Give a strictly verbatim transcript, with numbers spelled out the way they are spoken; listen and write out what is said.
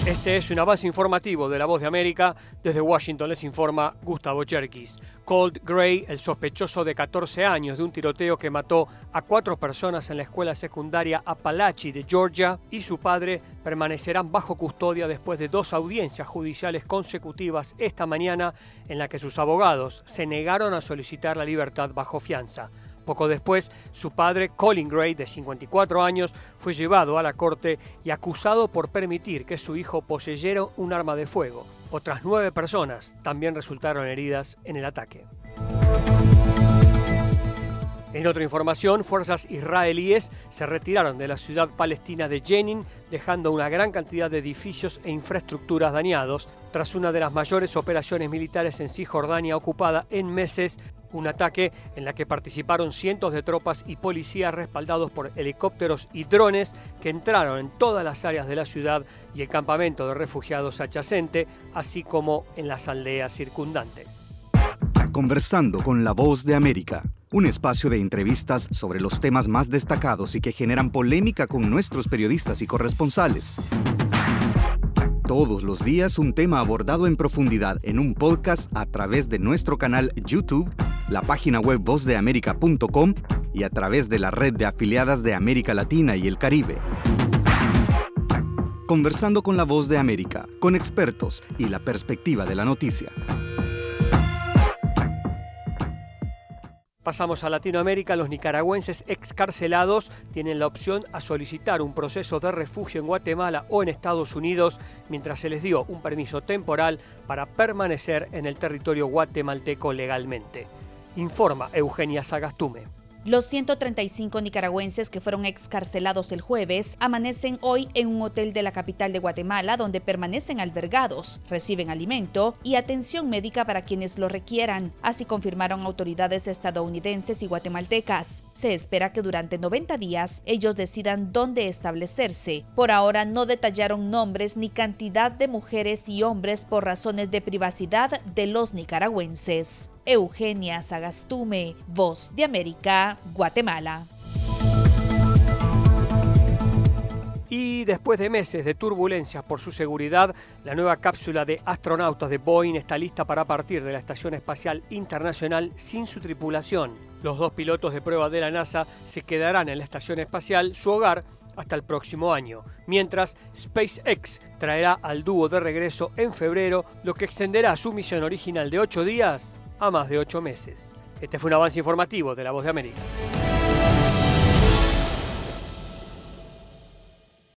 Este es un avance informativo de La Voz de América. Desde Washington les informa Gustavo Cherkis. Colt Gray, el sospechoso de catorce años de un tiroteo que mató a cuatro personas en la escuela secundaria Apalachee de Georgia, y su padre permanecerán bajo custodia después de dos audiencias judiciales consecutivas esta mañana en la que sus abogados se negaron a solicitar la libertad bajo fianza. Poco después, su padre, Colin Gray, de cincuenta y cuatro años, fue llevado a la corte y acusado por permitir que su hijo poseyera un arma de fuego. Otras nueve personas también resultaron heridas en el ataque. En otra información, fuerzas israelíes se retiraron de la ciudad palestina de Jenin, dejando una gran cantidad de edificios e infraestructuras dañados, tras una de las mayores operaciones militares en Cisjordania ocupada en meses, un ataque en la que participaron cientos de tropas y policías respaldados por helicópteros y drones que entraron en todas las áreas de la ciudad y el campamento de refugiados adyacente, así como en las aldeas circundantes. Conversando con La Voz de América, un espacio de entrevistas sobre los temas más destacados y que generan polémica con nuestros periodistas y corresponsales. Todos los días un tema abordado en profundidad en un podcast a través de nuestro canal YouTube, la página web voz de américa punto com y a través de la red de afiliadas de América Latina y el Caribe. Conversando con La Voz de América, con expertos y la perspectiva de la noticia. Pasamos a Latinoamérica. Los nicaragüenses excarcelados tienen la opción a solicitar un proceso de refugio en Guatemala o en Estados Unidos, mientras se les dio un permiso temporal para permanecer en el territorio guatemalteco legalmente. Informa Eugenia Sagastume. Los ciento treinta y cinco nicaragüenses que fueron excarcelados el jueves amanecen hoy en un hotel de la capital de Guatemala, donde permanecen albergados, reciben alimento y atención médica para quienes lo requieran. Así confirmaron autoridades estadounidenses y guatemaltecas. Se espera que durante noventa días ellos decidan dónde establecerse. Por ahora no detallaron nombres ni cantidad de mujeres y hombres por razones de privacidad de los nicaragüenses. Eugenia Sagastume, Voz de América, Guatemala. Y después de meses de turbulencias por su seguridad, la nueva cápsula de astronautas de Boeing está lista para partir de la Estación Espacial Internacional sin su tripulación. Los dos pilotos de prueba de la NASA se quedarán en la Estación Espacial, su hogar, hasta el próximo año, mientras SpaceX traerá al dúo de regreso en febrero, lo que extenderá su misión original de ocho días a más de ocho meses. Este fue un avance informativo de La Voz de América.